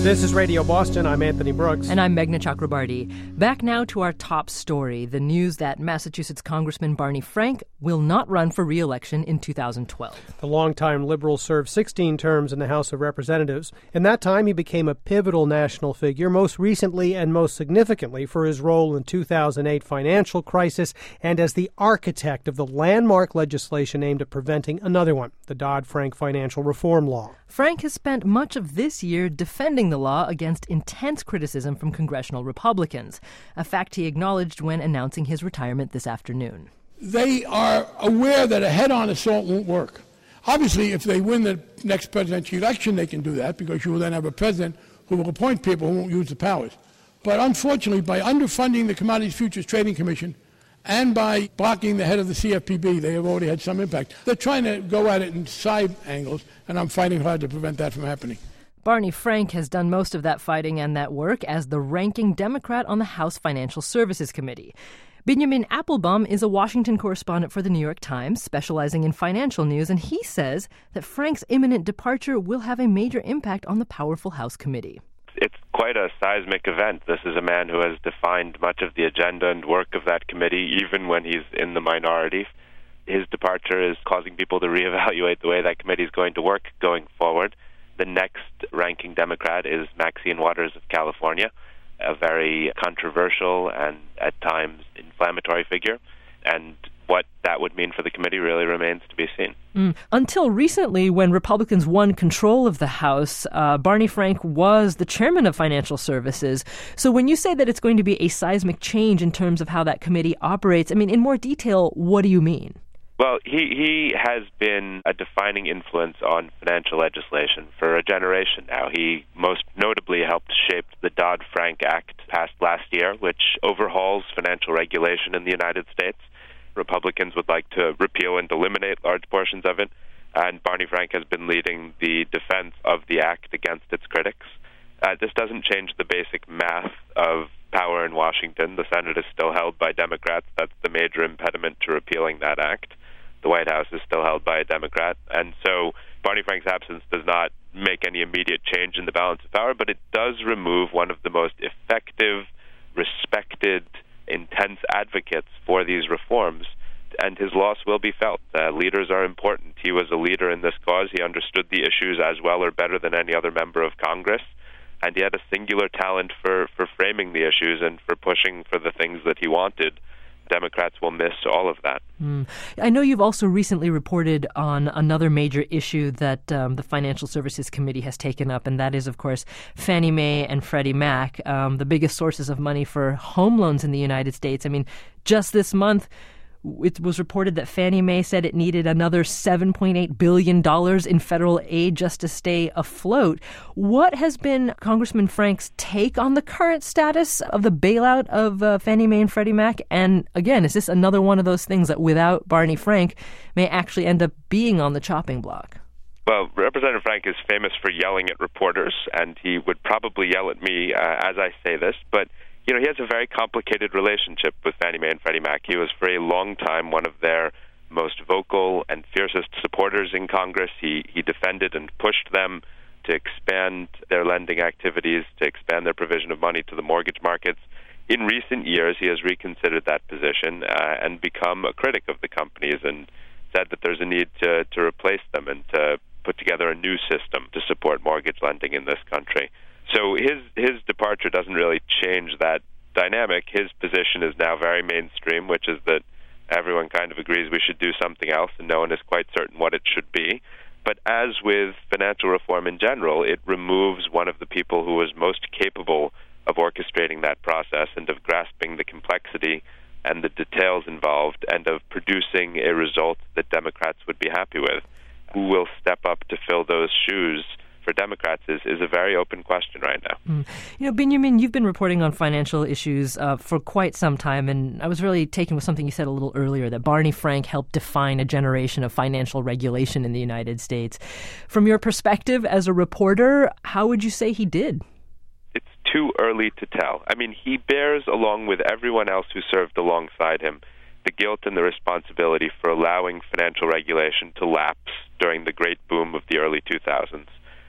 This is Radio Boston. I'm Anthony Brooks. And I'm Meghna Chakrabarti. Back now to our top story, the news that Massachusetts Congressman Barney Frank will not run for re-election in 2012. The longtime Liberal served 16 terms in the House of Representatives. In that time, he became a pivotal national figure, most recently and most significantly for his role in the 2008 financial crisis and as the architect of the landmark legislation aimed at preventing another one, the Dodd-Frank financial reform law. Frank has spent much of this year defending the law against intense criticism from congressional Republicans, a fact he acknowledged when announcing his retirement this afternoon. They are aware that a head-on assault won't work. Obviously, if they win the next presidential election, they can do that because you will then have a president who will appoint people who won't use the powers. But unfortunately, by underfunding the Commodities Futures Trading Commission and by blocking the head of the CFPB, they have already had some impact. They're trying to go at it in side angles, and I'm fighting hard to prevent that from happening. Barney Frank has done most of that fighting and that work as the ranking Democrat on the House Financial Services Committee. Benjamin Appelbaum is a Washington correspondent for the New York Times, specializing in financial news, and he says that Frank's imminent departure will have a major impact on the powerful House committee. It's quite a seismic event. This is a man who has defined much of the agenda and work of that committee, even when he's in the minority. His departure is causing people to reevaluate the way that committee is going to work going forward. The next ranking Democrat is Maxine Waters of California, a very controversial and at times inflammatory figure. And what that would mean for the committee really remains to be seen. Until recently, when Republicans won control of the House, Barney Frank was the chairman of Financial Services. So when you say that it's going to be a seismic change in terms of how that committee operates, I mean, in more detail, what do you mean? Well, he has been a defining influence on financial legislation for a generation now. He most notably helped shape the Dodd-Frank Act passed last year, which overhauls financial regulation in the United States. Republicans would like to repeal and eliminate large portions of it, and Barney Frank has been leading the defense of the act against its critics. This doesn't change the basic math of power in Washington. The Senate is still held by Democrats. That's the major impediment to repealing that act. The White House is still held by a Democrat. And so Barney Frank's absence does not make any immediate change in the balance of power, but it does remove one of the most effective, respected, intense advocates for these reforms, and his loss will be felt. Leaders are important. He was a leader in this cause. He understood the issues as well or better than any other member of Congress, and he had a singular talent for framing the issues and for pushing for the things that he wanted. Democrats will miss all of that. I know you've also recently reported on another major issue that the Financial Services Committee has taken up, and that is, of course, Fannie Mae and Freddie Mac, the biggest sources of money for home loans in the United States. I mean, just this month, it was reported that Fannie Mae said it needed another $7.8 billion in federal aid just to stay afloat. What has been Congressman Frank's take on the current status of the bailout of Fannie Mae and Freddie Mac? And again, is this another one of those things that without Barney Frank may actually end up being on the chopping block? Well, Representative Frank is famous for yelling at reporters, and he would probably yell at me as I say this, but he has a very complicated relationship with Fannie Mae and Freddie Mac. He was for a long time one of their most vocal and fiercest supporters in Congress. He defended and pushed them to expand their lending activities, to expand their provision of money to the mortgage markets. In recent years, he has reconsidered that position and become a critic of the companies and said that there's a need to replace them and to put together a new system to support mortgage lending in this country. So his departure doesn't really change that dynamic. His position is now very mainstream, which is that everyone kind of agrees we should do something else, and no one is quite certain what it should be. But as with financial reform in general, it removes one of the people who was most capable of orchestrating that process and of grasping the complexity and the details involved and of producing a result that Democrats would be happy with. Who will step up to fill those shoes for Democrats is a very open question right now. Benjamin, you've been reporting on financial issues for quite some time, and I was really taken with something you said a little earlier, that Barney Frank helped define a generation of financial regulation in the United States. From your perspective as a reporter, how would you say he did? It's too early to tell. I mean, he bears, along with everyone else who served alongside him, the guilt and the responsibility for allowing financial regulation to lapse during the great boom of the early 2000s.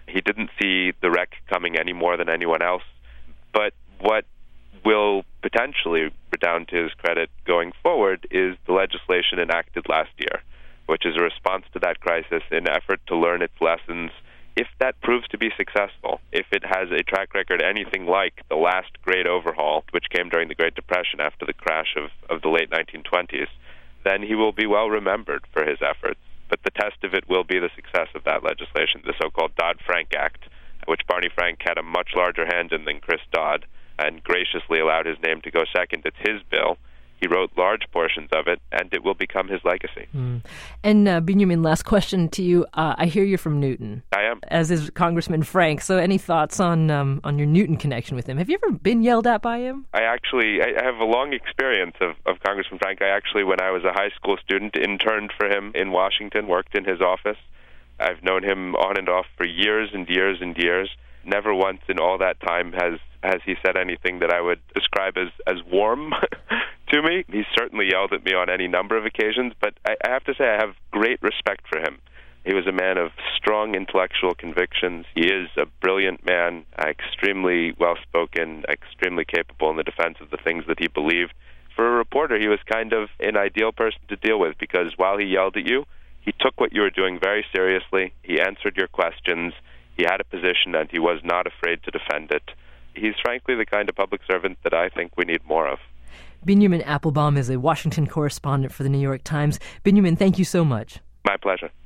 He didn't see the wreck coming any more than anyone else. But what will potentially redound to his credit going forward is the legislation enacted last year, which is a response to that crisis in an effort to learn its lessons. If that proves to be successful, if it has a track record anything like the last great overhaul, which came during the Great Depression after the crash of the late 1920s, then he will be well remembered for his efforts. But the test of it will be the success of that legislation, the so-called Dodd-Frank Act, which Barney Frank had a much larger hand in than Chris Dodd, and graciously allowed his name to go second. It's his bill. He wrote large portions of it, and it will become his legacy. And Benjamin, last question to you. I hear you're from Newton. I am. As is Congressman Frank. So any thoughts on your Newton connection with him? Have you ever been yelled at by him? I have a long experience of Congressman Frank. I actually, when I was a high school student, interned for him in Washington, worked in his office. I've known him on and off for years and years and years. Never once in all that time has he said anything that I would describe as warm to me. He's certainly yelled at me on any number of occasions, but I have to say I have great respect for him. He was a man of strong intellectual convictions. He is a brilliant man, extremely well-spoken, extremely capable in the defense of the things that he believed. For a reporter, he was kind of an ideal person to deal with, because while he yelled at you, he took what you were doing very seriously. He answered your questions. He had a position, and he was not afraid to defend it. He's frankly the kind of public servant that I think we need more of. Benjamin Appelbaum is a Washington correspondent for the New York Times. Benjamin, thank you so much. My pleasure.